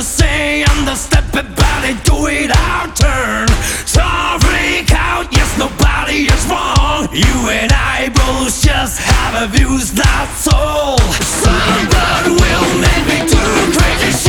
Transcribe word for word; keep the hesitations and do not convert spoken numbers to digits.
say, understep it, body, do it our turn. So freak out, yes, nobody is wrong. You and I both just have a views, that's all. Someone will make me do crazy shit.